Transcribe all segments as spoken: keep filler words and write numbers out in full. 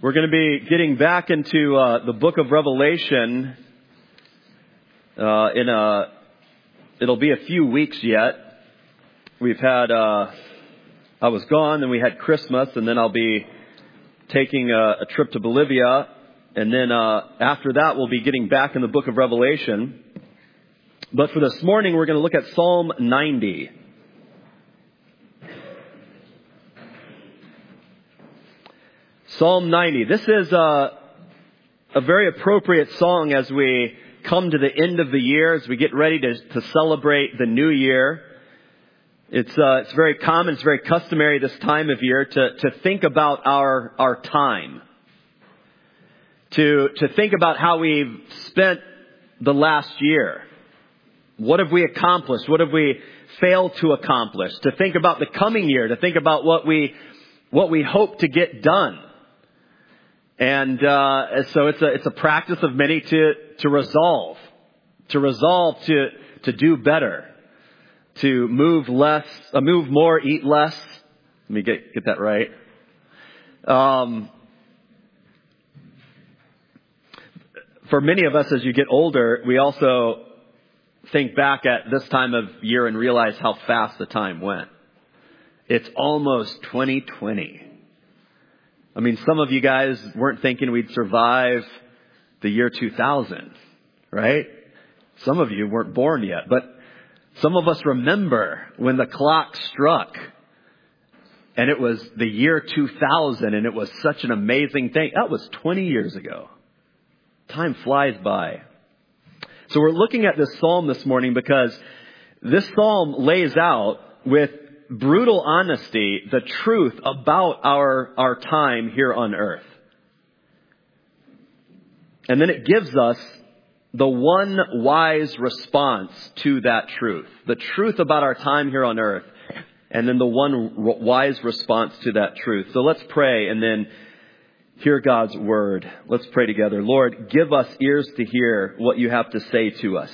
We're going to be getting back into uh, the book of Revelation uh, in a, it'll be a few weeks yet. We've had, uh, I was gone, then we had Christmas, and then I'll be taking a, a trip to Bolivia. And then uh, after that, we'll be getting back in the book of Revelation. But for this morning, we're going to look at Psalm ninety. Psalm ninety. This is a, a very appropriate song as we come to the end of the year, as we get ready to, to celebrate the new year. It's uh, it's very common, it's very customary this time of year to, to think about our our time. To to think about how we've spent the last year. What have we accomplished? What have we failed to accomplish? To think about the coming year, to think about what we what we hope to get done. And uh, so it's a it's a practice of many to to resolve, to resolve to to do better, to move less, uh, move more, eat less. Let me get get that right. Um, for many of us, as you get older, we also think back at this time of year and realize how fast the time went. It's almost twenty twenty. I mean, some of you guys weren't thinking we'd survive the year two thousand, right? Some of you weren't born yet, but some of us remember when the clock struck and it was the year two thousand and it was such an amazing thing. That was twenty years ago. Time flies by. So we're looking at this psalm this morning because this psalm lays out with brutal honesty the truth about our, our time here on earth. And then it gives us the one wise response to that truth. The truth about our time here on earth. And then the one wise response to that truth. So let's pray and then hear God's word. Let's pray together. Lord, give us ears to hear what you have to say to us.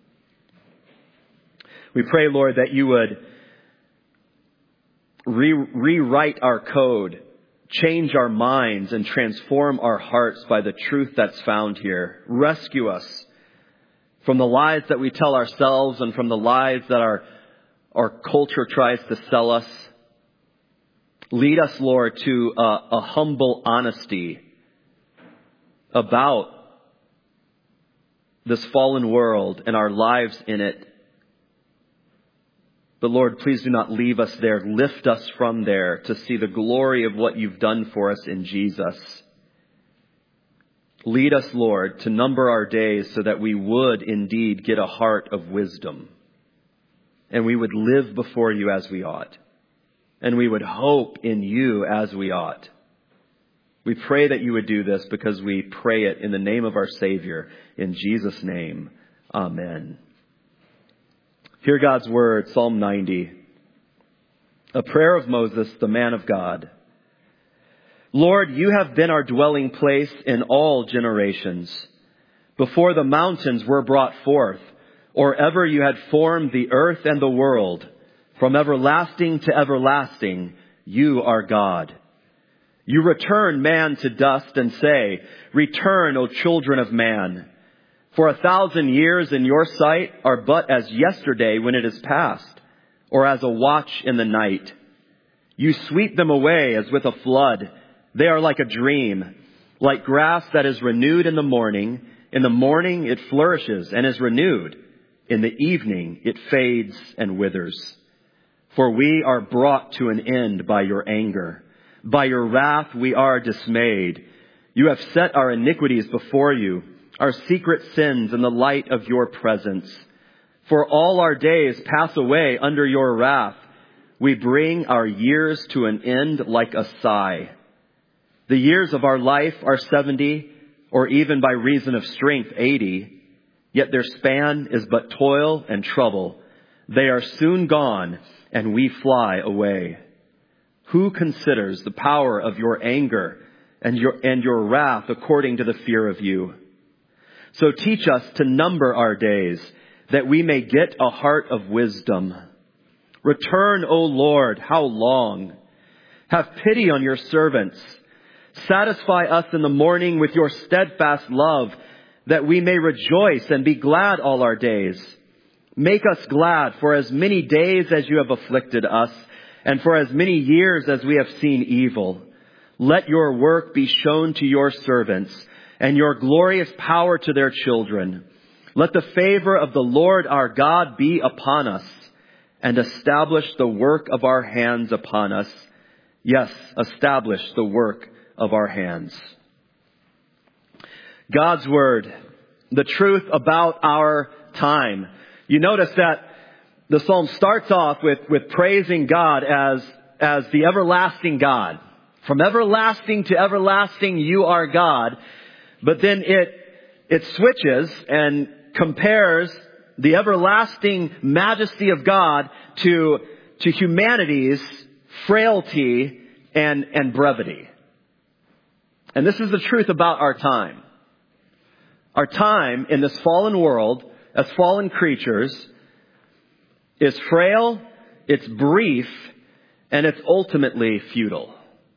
We pray, Lord, that you would re- rewrite our code, change our minds, and transform our hearts by the truth that's found here. Rescue us from the lies that we tell ourselves and from the lies that our, our culture tries to sell us. Lead us, Lord, to a, a humble honesty about this fallen world and our lives in it. But Lord, please do not leave us there. Lift us from there to see the glory of what you've done for us in Jesus. Lead us, Lord, to number our days so that we would indeed get a heart of wisdom and we would live before you as we ought. And we would hope in you as we ought. We pray that you would do this because we pray it in the name of our Savior. In Jesus' name, amen. Hear God's word, Psalm ninety. A prayer of Moses, the man of God. Lord, you have been our dwelling place in all generations. Before the mountains were brought forth, or ever you had formed the earth and the world, from everlasting to everlasting, you are God. You return man to dust and say, return, O children of man. For a thousand years in your sight are but as yesterday when it is past, or as a watch in the night. You sweep them away as with a flood. They are like a dream, like grass that is renewed in the morning. In the morning it flourishes and is renewed. In the evening it fades and withers. For we are brought to an end by your anger. By your wrath we are dismayed. You have set our iniquities before you, our secret sins in the light of your presence. For all our days pass away under your wrath. We bring our years to an end like a sigh. The years of our life are seventy, or even by reason of strength eighty. Yet their span is but toil and trouble. They are soon gone, and we fly away. Who considers the power of your anger and your, and your wrath according to the fear of you? So teach us to number our days, that we may get a heart of wisdom. Return, O Lord, how long? Have pity on your servants. Satisfy us in the morning with your steadfast love, that we may rejoice and be glad all our days. Make us glad for as many days as you have afflicted us, and for as many years as we have seen evil. Let your work be shown to your servants, and your glorious power to their children. Let the favor of the Lord our God be upon us, and establish the work of our hands upon us. Yes, establish the work of our hands. God's Word, the truth about our time. You notice that the psalm starts off with, with praising God as, as the everlasting God. From everlasting to everlasting, you are God. But then it, it switches and compares the everlasting majesty of God to, to humanity's frailty and, and brevity. And this is the truth about our time. Our time in this fallen world, as fallen creatures, is frail, it's brief, and it's ultimately futile.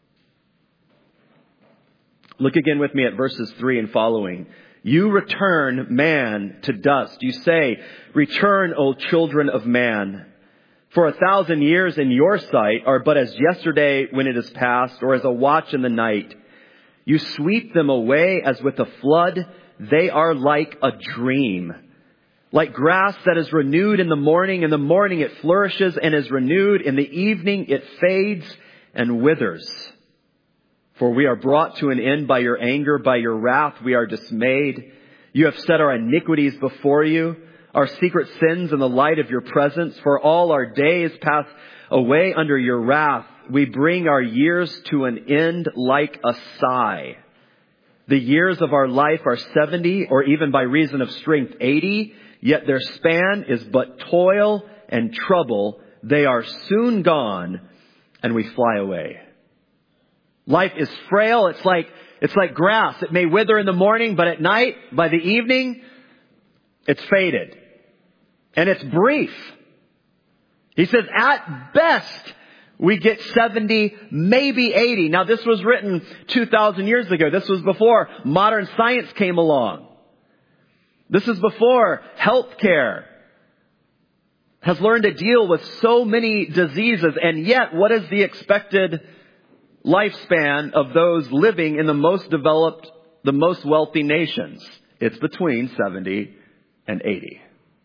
Look again with me at verses three and following. You return man to dust. You say, return, O children of man. For a thousand years in your sight are but as yesterday when it is past, or as a watch in the night. You sweep them away as with a flood. They are like a dream. Like grass that is renewed in the morning. In the morning it flourishes and is renewed. In the evening it fades and withers. For we are brought to an end by your anger, by your wrath we are dismayed. You have set our iniquities before you, our secret sins in the light of your presence. For all our days pass away under your wrath. We bring our years to an end like a sigh. The years of our life are seventy, or even by reason of strength eighty, yet their span is but toil and trouble. They are soon gone, and we fly away. Life is frail. It's like, it's like grass. It may wither in the morning, but at night, by the evening, it's faded. And it's brief. He says, at best, we get seventy, maybe eighty. Now, this was written two thousand years ago. This was before modern science came along. This is before healthcare has learned to deal with so many diseases. And yet, what is the expected lifespan of those living in the most developed, the most wealthy nations? It's between seventy and eighty.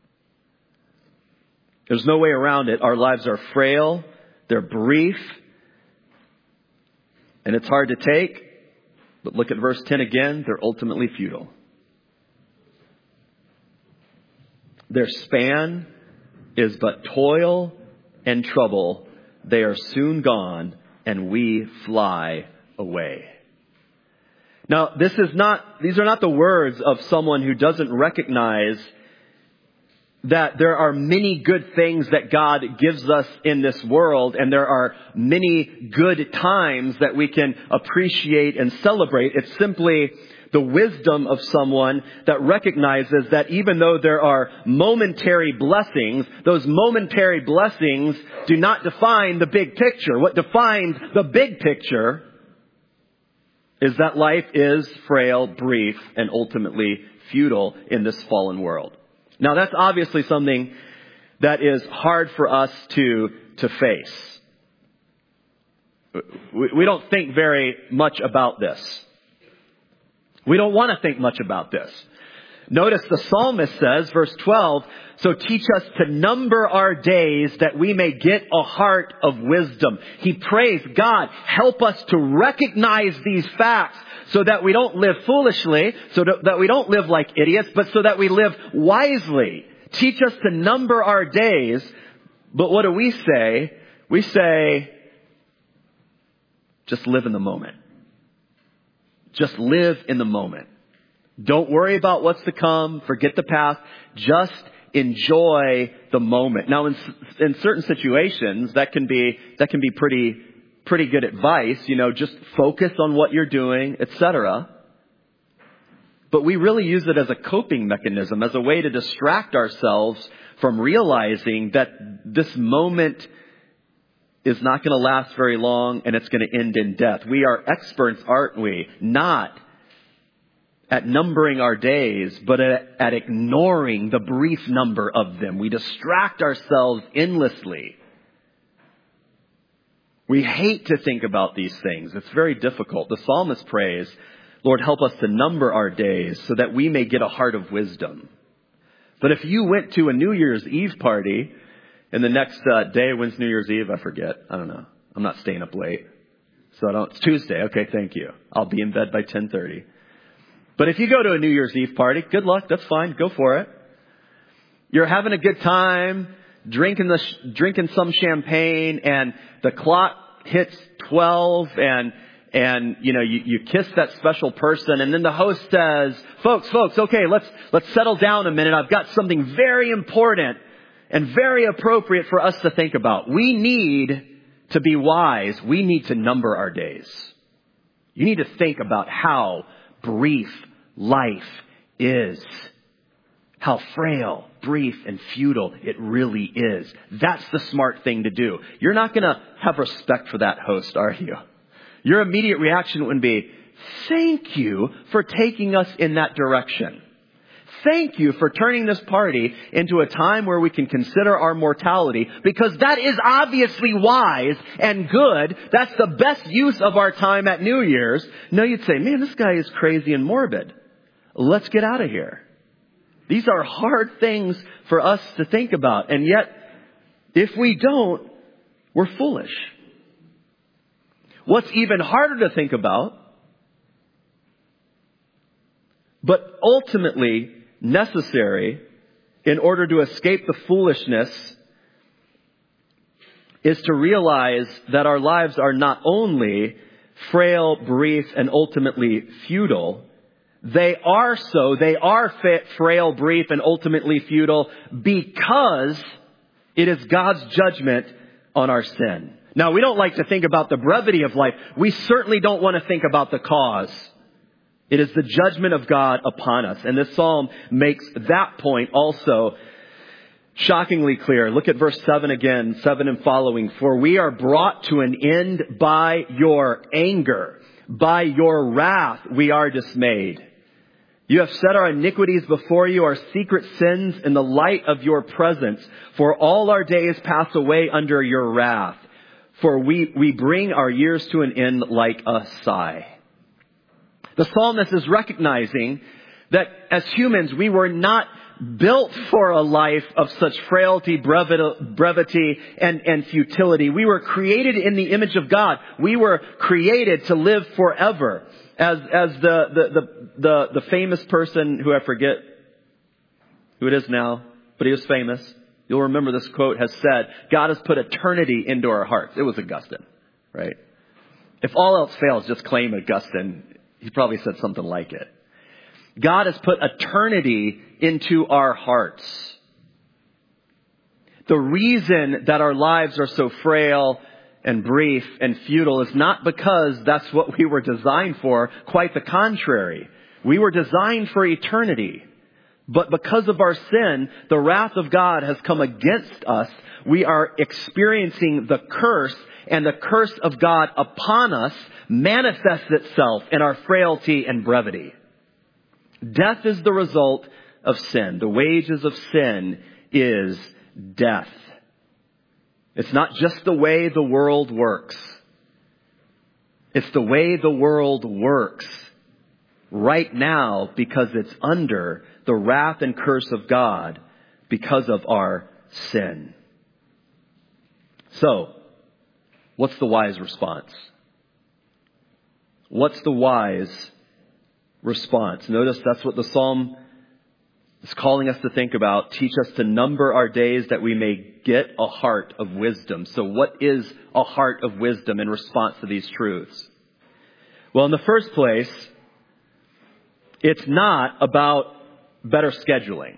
There's no way around it. Our lives are frail. They're brief. And it's hard to take. But look at verse ten again. They're ultimately futile. Their span is but toil and trouble. They are soon gone, and we fly away. Now, this is not, these are not the words of someone who doesn't recognize that there are many good things that God gives us in this world, and there are many good times that we can appreciate and celebrate. It's simply the wisdom of someone that recognizes that even though there are momentary blessings, those momentary blessings do not define the big picture. What defines the big picture is that life is frail, brief, and ultimately futile in this fallen world. Now, that's obviously something that is hard for us to, to face. We, we don't think very much about this. We don't want to think much about this. Notice the psalmist says, verse twelve, so teach us to number our days that we may get a heart of wisdom. He prays, God, help us to recognize these facts so that we don't live foolishly, so that we don't live like idiots, but so that we live wisely. Teach us to number our days. But what do we say? We say, just live in the moment. Just live in the moment. Don't worry about what's to come. Forget the past. Just enjoy the moment. Now, in, in certain situations, that can be, that can be pretty, pretty good advice. You know, just focus on what you're doing, et cetera. But we really use it as a coping mechanism, as a way to distract ourselves from realizing that this moment is not going to last very long, and it's going to end in death. We are experts, aren't we? Not at numbering our days, but at, at ignoring the brief number of them. We distract ourselves endlessly. We hate to think about these things. It's very difficult. The psalmist prays, Lord, help us to number our days so that we may get a heart of wisdom. But if you went to a New Year's Eve party, and the next uh, day, when's New Year's Eve? I forget. I don't know. I'm not staying up late. So I don't, it's Tuesday. Okay, thank you. I'll be in bed by ten thirty. But if you go to a New Year's Eve party, good luck. That's fine. Go for it. You're having a good time, drinking the drinking some champagne, and the clock hits twelve, and and you know you, you kiss that special person, and then the host says, "Folks, folks, okay, let's let's settle down a minute. I've got something very important and very appropriate for us to think about. We need to be wise. We need to number our days. You need to think about how brief life is. How frail, brief, and futile it really is. That's the smart thing to do. You're not going to have respect for that host, are you? Your immediate reaction would be, thank you for taking us in that direction. Thank you for turning this party into a time where we can consider our mortality, because that is obviously wise and good. That's the best use of our time at New Year's. No, you'd say, man, this guy is crazy and morbid. Let's get out of here. These are hard things for us to think about. And yet, if we don't, we're foolish. What's even harder to think about, but ultimately necessary in order to escape the foolishness, is to realize that our lives are not only frail, brief, and ultimately futile. They are so, they are frail, brief, and ultimately futile because it is God's judgment on our sin. Now, we don't like to think about the brevity of life. We certainly don't want to think about the cause. It is the judgment of God upon us. And this psalm makes that point also shockingly clear. Look at verse seven again, seven and following. For we are brought to an end by your anger. By your wrath we are dismayed. You have set our iniquities before you, our secret sins in the light of your presence. For all our days pass away under your wrath. For we, we bring our years to an end like a sigh. The psalmist is recognizing that as humans, we were not built for a life of such frailty, brevity, and, and futility. We were created in the image of God. We were created to live forever. As, as the, the, the, the, the famous person who I forget who it is now, but he was famous. You'll remember this quote has said, God has put eternity into our hearts. It was Augustine, right? If all else fails, just claim Augustine. He probably said something like it. God has put eternity into our hearts. The reason that our lives are so frail and brief and futile is not because that's what we were designed for. Quite the contrary. We were designed for eternity. But because of our sin, the wrath of God has come against us. We are experiencing the curse, and the curse of God upon us manifests itself in our frailty and brevity. Death is the result of sin. The wages of sin is death. It's not just the way the world works. It's the way the world works right now because it's under the wrath and curse of God because of our sin. So, what's the wise response? What's the wise response? Notice that's what the psalm is calling us to think about. Teach us to number our days that we may get a heart of wisdom. So what is a heart of wisdom in response to these truths? Well, in the first place, it's not about better scheduling.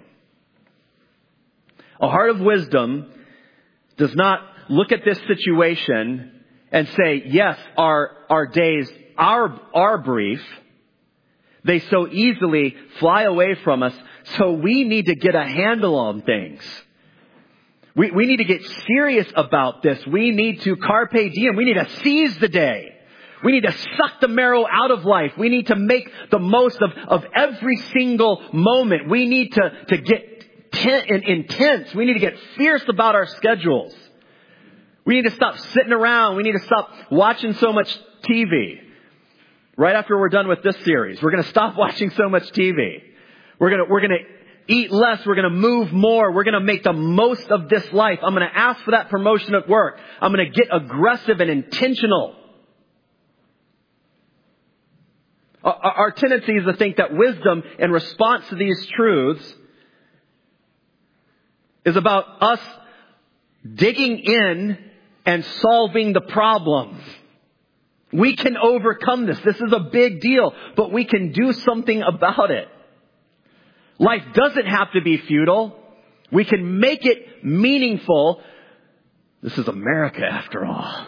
A heart of wisdom does not look at this situation and say, yes, our, our days are, are brief. They so easily fly away from us. So we need to get a handle on things. We, we need to get serious about this. We need to carpe diem. We need to seize the day. We need to suck the marrow out of life. We need to make the most of, of every single moment. We need to, to get ten, intense. We need to get fierce about our schedules. We need to stop sitting around. We need to stop watching so much T V. Right after we're done with this series, we're going to stop watching so much T V. We're going to, we're going to eat less. We're going to move more. We're going to make the most of this life. I'm going to ask for that promotion at work. I'm going to get aggressive and intentional. Our tendency is to think that wisdom in response to these truths is about us digging in and solving the problem. We can overcome this. This is a big deal, but we can do something about it. Life doesn't have to be futile. We can make it meaningful. This is America after all.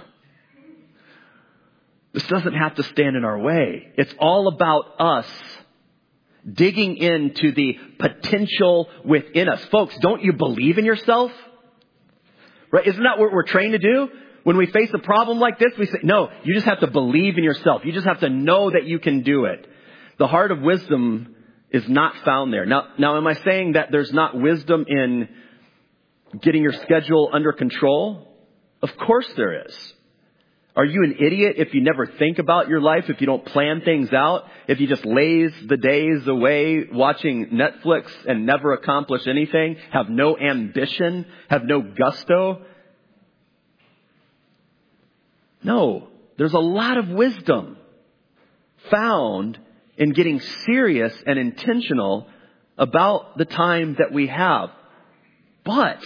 This doesn't have to stand in our way. It's all about us digging into the potential within us. Folks, don't you believe in yourself? Right? Isn't that what we're trained to do? When we face a problem like this, we say, no, you just have to believe in yourself. You just have to know that you can do it. The heart of wisdom is not found there. Now, now, am I saying that there's not wisdom in getting your schedule under control? Of course there is. Are you an idiot if you never think about your life, if you don't plan things out, if you just laze the days away watching Netflix and never accomplish anything, have no ambition, have no gusto? No, there's a lot of wisdom found in getting serious and intentional about the time that we have. But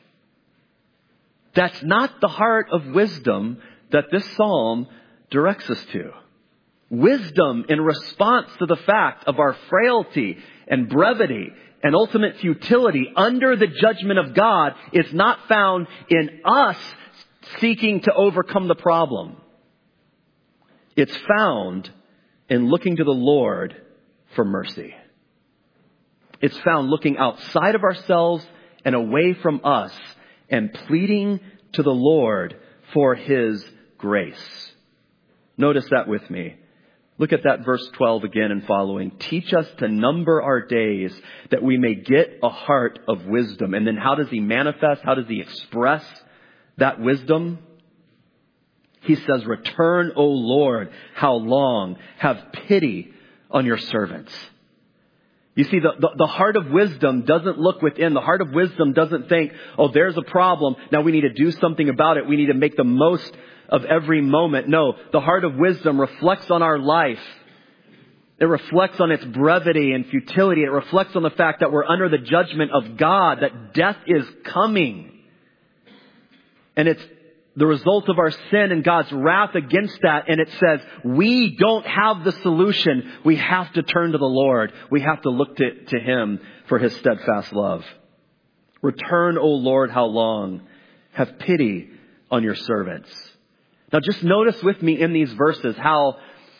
that's not the heart of wisdom that this psalm directs us to. Wisdom in response to the fact of our frailty and brevity and ultimate futility under the judgment of God is not found in us seeking to overcome the problem. It's found in looking to the Lord for mercy. It's found looking outside of ourselves and away from us and pleading to the Lord for His grace. Notice that with me. Look at that verse twelve again and following. Teach us to number our days that we may get a heart of wisdom. And then how does He manifest? How does He express that wisdom? He says, return, O Lord, how long? Have pity on your servants. You see, the, the, the heart of wisdom doesn't look within. The heart of wisdom doesn't think, oh, there's a problem. Now we need to do something about it. We need to make the most of every moment. No, the heart of wisdom reflects on our life. It reflects on its brevity and futility. It reflects on the fact that we're under the judgment of God, that death is coming. And it's the result of our sin and God's wrath against that. And it says, we don't have the solution. We have to turn to the Lord. We have to look to, to Him for His steadfast love. Return, O Lord, how long? Have pity on your servants. Now just notice with me in these verses how,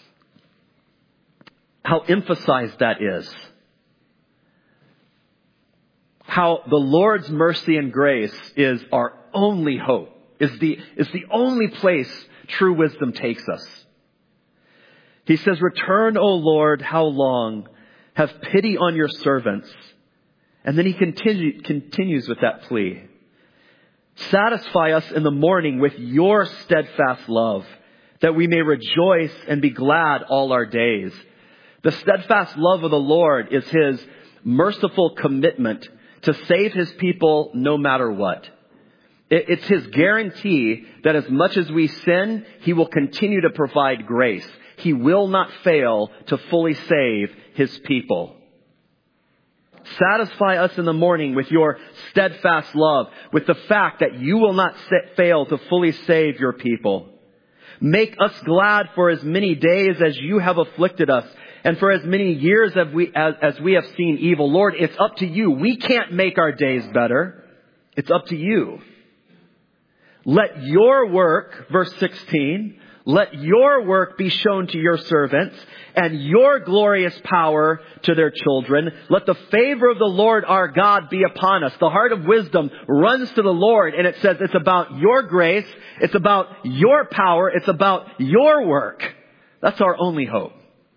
how emphasized that is. How the Lord's mercy and grace is our only hope. Is the, is the only place true wisdom takes us. He says, return, O Lord, how long? Have pity on your servants. And then he continue, continues with that plea. Satisfy us in the morning with your steadfast love, that we may rejoice and be glad all our days. The steadfast love of the Lord is His merciful commitment to save His people no matter what. It's His guarantee that as much as we sin, He will continue to provide grace. He will not fail to fully save His people. Satisfy us in the morning with your steadfast love, with the fact that you will not fail to fully save your people. Make us glad for as many days as you have afflicted us, and for as many years as we, as, as we have seen evil. Lord, it's up to you. We can't make our days better. It's up to you. Let your work, verse sixteen, Let your work be shown to your servants and your glorious power to their children. Let the favor of the Lord our God be upon us. The heart of wisdom runs to the Lord, and it says it's about your grace. It's about your power. It's about your work. That's our only hope.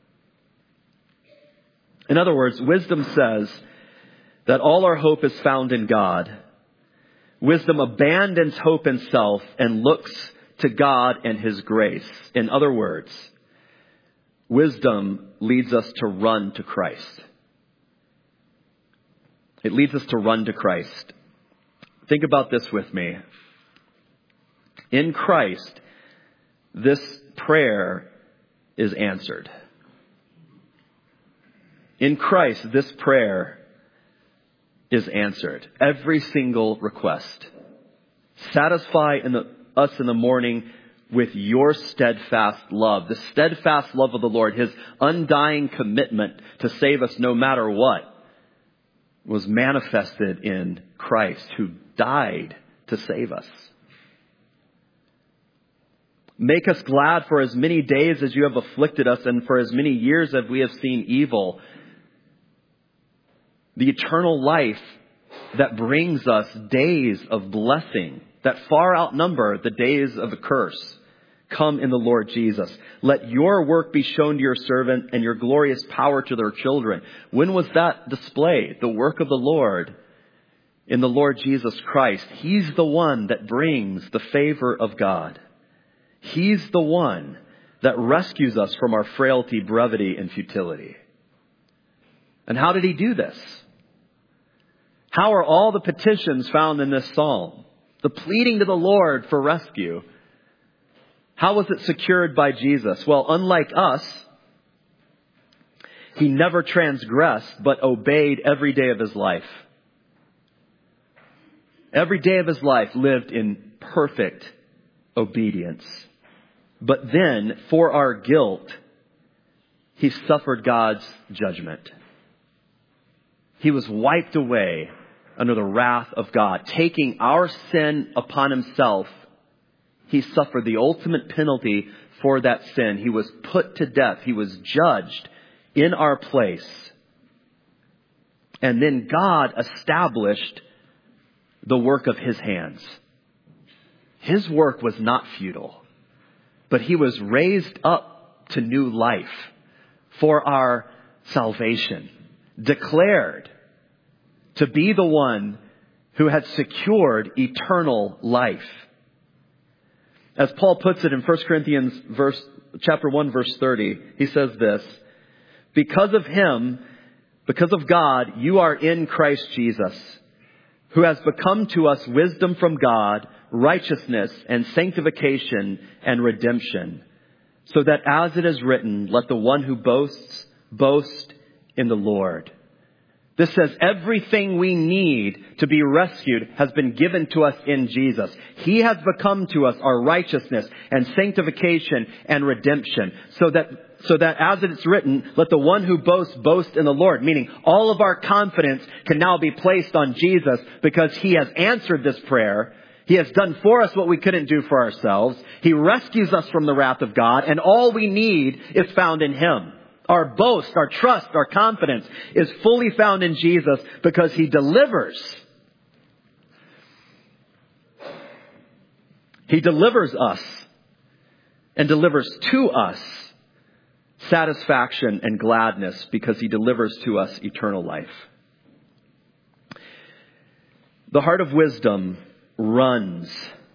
In other words, wisdom says that all our hope is found in God. Wisdom abandons hope in self and looks to God and His grace. In other words, wisdom leads us to run to Christ. It leads us to run to Christ. Think about this with me. In Christ, this prayer is answered. In Christ, this prayer is answered. Every single request. Satisfy in the, us in the morning with your steadfast love. The steadfast love of the Lord, His undying commitment to save us no matter what, was manifested in Christ, who died to save us. Make us glad for as many days as you have afflicted us, and for as many years as we have seen evil. The eternal life that brings us days of blessing that far outnumber the days of a curse come in the Lord Jesus. Let your work be shown to your servant and your glorious power to their children. When was that displayed? The work of the Lord in the Lord Jesus Christ. He's the one that brings the favor of God. He's the one that rescues us from our frailty, brevity, and futility. And how did He do this? How are all the petitions found in this psalm? The pleading to the Lord for rescue. How was it secured by Jesus? Well, unlike us, He never transgressed, but obeyed every day of His life. Every day of His life lived in perfect obedience. But then, for our guilt, He suffered God's judgment. He was wiped away under the wrath of God. Taking our sin upon Himself, He suffered the ultimate penalty for that sin. He was put to death. He was judged in our place. And then God established the work of His hands. His work was not futile, but He was raised up to new life for our salvation, declared to be the one who had secured eternal life. As Paul puts it in First Corinthians verse, chapter one, verse thirty, he says this: because of Him, because of God, you are in Christ Jesus, who has become to us wisdom from God, righteousness and sanctification and redemption, so that as it is written, let the one who boasts, boast in the Lord. This says everything we need to be rescued has been given to us in Jesus. He has become to us our righteousness and sanctification and redemption. So that, so that as it is written, let the one who boasts boast in the Lord. Meaning all of our confidence can now be placed on Jesus because He has answered this prayer. He has done for us what we couldn't do for ourselves. He rescues us from the wrath of God, and all we need is found in Him. Our boast, our trust, our confidence is fully found in Jesus because He delivers. He delivers us and delivers to us satisfaction and gladness because He delivers to us eternal life. The heart of wisdom runs,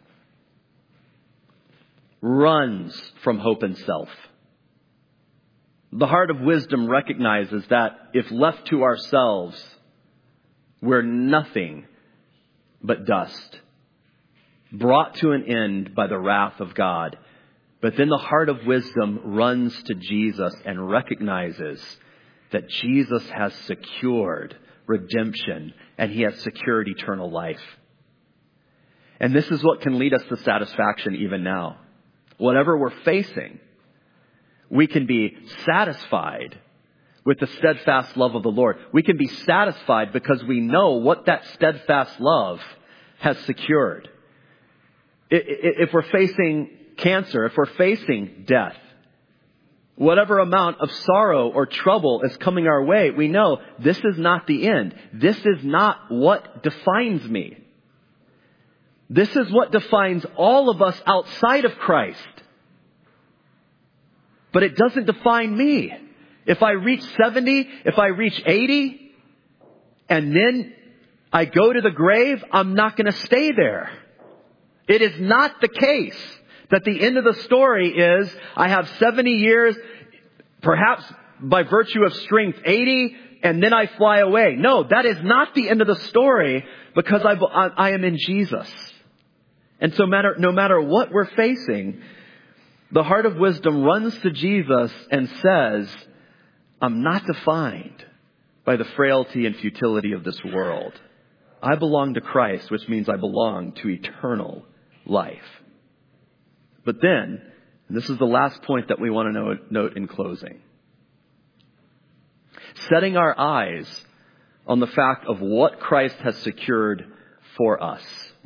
runs from hope and self. The heart of wisdom recognizes that if left to ourselves, we're nothing but dust, brought to an end by the wrath of God. But then the heart of wisdom runs to Jesus and recognizes that Jesus has secured redemption and He has secured eternal life. And this is what can lead us to satisfaction even now. Whatever we're facing, we can be satisfied with the steadfast love of the Lord. We can be satisfied because we know what that steadfast love has secured. If we're facing cancer, if we're facing death, whatever amount of sorrow or trouble is coming our way, we know this is not the end. This is not what defines me. This is what defines all of us outside of Christ. But it doesn't define me. If I reach seventy, if I reach eighty, and then I go to the grave, I'm not going to stay there. It is not the case that the end of the story is I have seventy years, perhaps by virtue of strength eighty, and then I fly away. No, that is not the end of the story, because I, I, I am in Jesus. And so matter, no matter what we're facing, the heart of wisdom runs to Jesus and says, I'm not defined by the frailty and futility of this world. I belong to Christ, which means I belong to eternal life. But then, and this is the last point that we want to note, note in closing. Setting our eyes on the fact of what Christ has secured for us.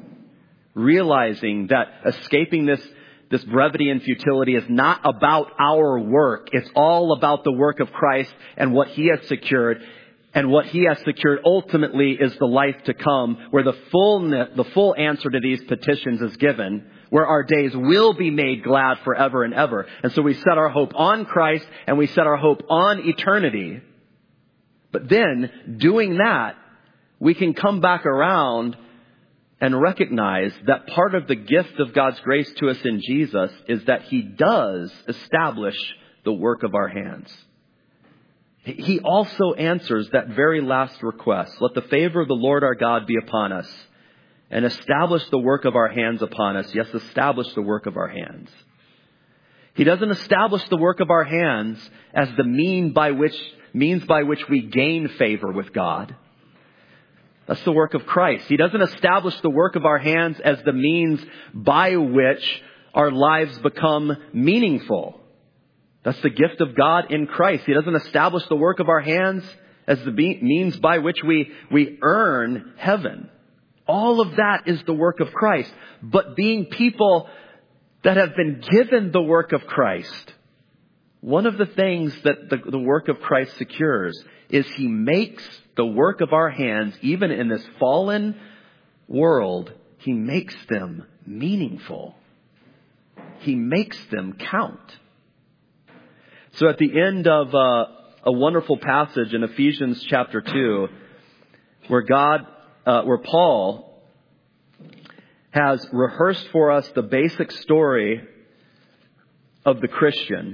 Realizing that escaping this, this brevity and futility is not about our work. It's all about the work of Christ and what He has secured. And what He has secured ultimately is the life to come, where the full, the full answer to these petitions is given, where our days will be made glad forever and ever. And so we set our hope on Christ and we set our hope on eternity. But then, doing that, we can come back around and recognize that part of the gift of God's grace to us in Jesus is that He does establish the work of our hands. He also answers that very last request. Let the favor of the Lord our God be upon us, and establish the work of our hands upon us. Yes, establish the work of our hands. He doesn't establish the work of our hands as the mean by which, means by which we gain favor with God. That's the work of Christ. He doesn't establish the work of our hands as the means by which our lives become meaningful. That's the gift of God in Christ. He doesn't establish the work of our hands as the means by which we, we earn heaven. All of that is the work of Christ. But being people that have been given the work of Christ, one of the things that the, the work of Christ secures is He makes the work of our hands, even in this fallen world, He makes them meaningful. He makes them count. So at the end of uh, a wonderful passage in Ephesians chapter two, where God, uh, where Paul has rehearsed for us the basic story of the Christian.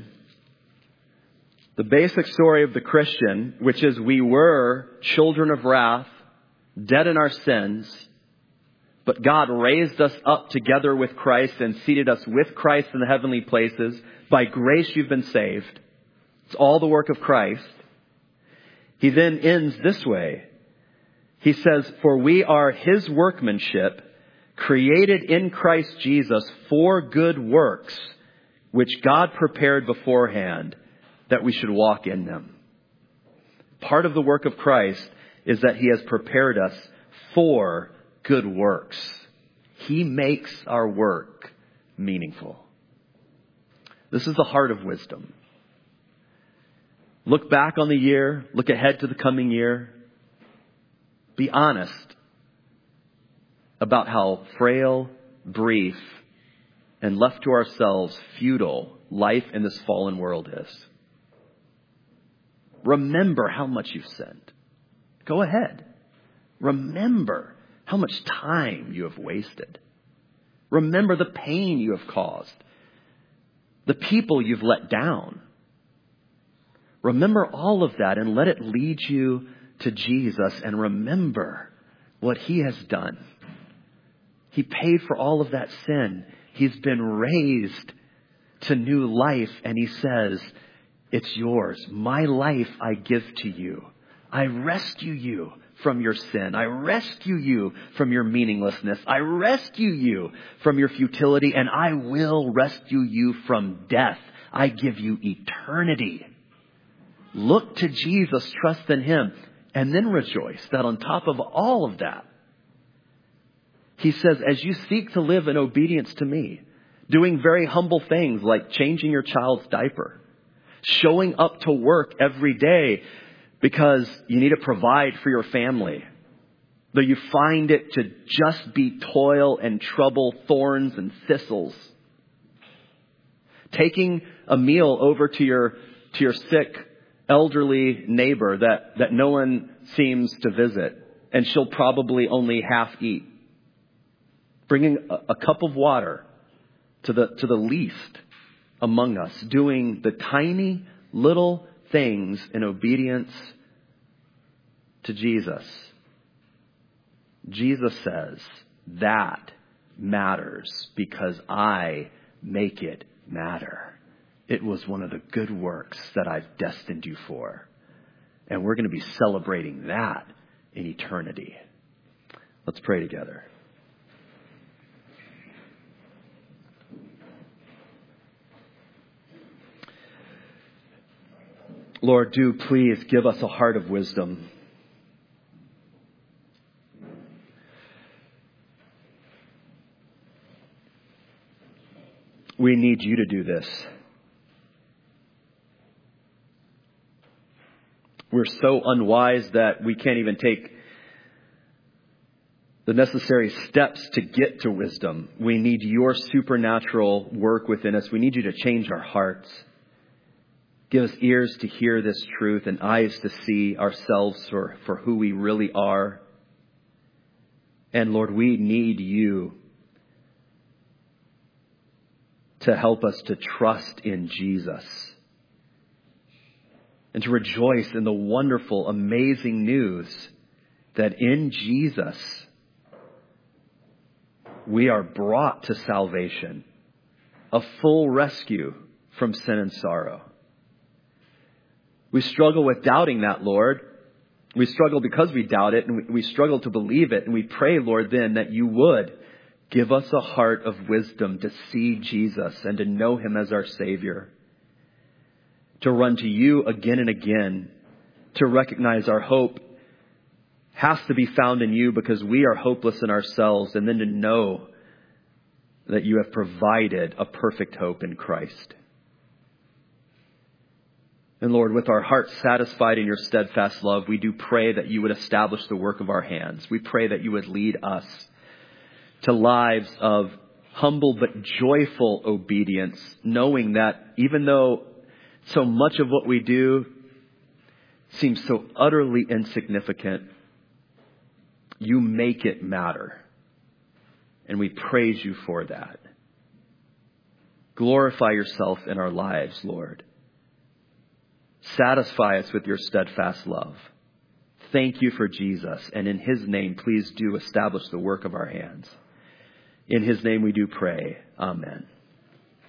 The basic story of the Christian, which is we were children of wrath, dead in our sins, but God raised us up together with Christ and seated us with Christ in the heavenly places. By grace you've been saved. It's all the work of Christ. He then ends this way. He says, for we are His workmanship, created in Christ Jesus for good works, which God prepared beforehand that we should walk in them. Part of the work of Christ is that He has prepared us for good works. He makes our work meaningful. This is the heart of wisdom. Look back on the year. Look ahead to the coming year. Be honest about how frail, brief, and left to ourselves futile life in this fallen world is. Remember how much you've sinned. Go ahead. Remember how much time you have wasted. Remember the pain you have caused. The people you've let down. Remember all of that and let it lead you to Jesus, and remember what He has done. He paid for all of that sin. He's been raised to new life, and He says, it's yours. My life I give to you. I rescue you from your sin. I rescue you from your meaninglessness. I rescue you from your futility, and I will rescue you from death. I give you eternity. Look to Jesus, trust in Him, and then rejoice that on top of all of that, He says, as you seek to live in obedience to me, doing very humble things like changing your child's diaper, showing up to work every day because you need to provide for your family, though you find it to just be toil and trouble, thorns and thistles. Taking a meal over to your to your sick, elderly neighbor that, that no one seems to visit, and she'll probably only half eat. Bringing a, a cup of water to the to the least among us, doing the tiny little things in obedience to Jesus. Jesus says that matters because I make it matter. It was one of the good works that I've destined you for. And we're going to be celebrating that in eternity. Let's pray together. Lord, do please give us a heart of wisdom. We need you to do this. We're so unwise that we can't even take the necessary steps to get to wisdom. We need your supernatural work within us. We need you to change our hearts. Give us ears to hear this truth and eyes to see ourselves for, for who we really are. And Lord, we need you to help us to trust in Jesus and to rejoice in the wonderful, amazing news that in Jesus we are brought to salvation, a full rescue from sin and sorrow. We struggle with doubting that, Lord. We struggle because we doubt it, and we struggle to believe it. And we pray, Lord, then that you would give us a heart of wisdom to see Jesus and to know him as our Savior, to run to you again and again, to recognize our hope has to be found in you because we are hopeless in ourselves, and then to know that you have provided a perfect hope in Christ. And Lord, with our hearts satisfied in your steadfast love, we do pray that you would establish the work of our hands. We pray that you would lead us to lives of humble but joyful obedience, knowing that even though so much of what we do seems so utterly insignificant, you make it matter. And we praise you for that. Glorify yourself in our lives, Lord. Satisfy us with your steadfast love. Thank you for Jesus. And in his name, please do establish the work of our hands. In his name we do pray. Amen.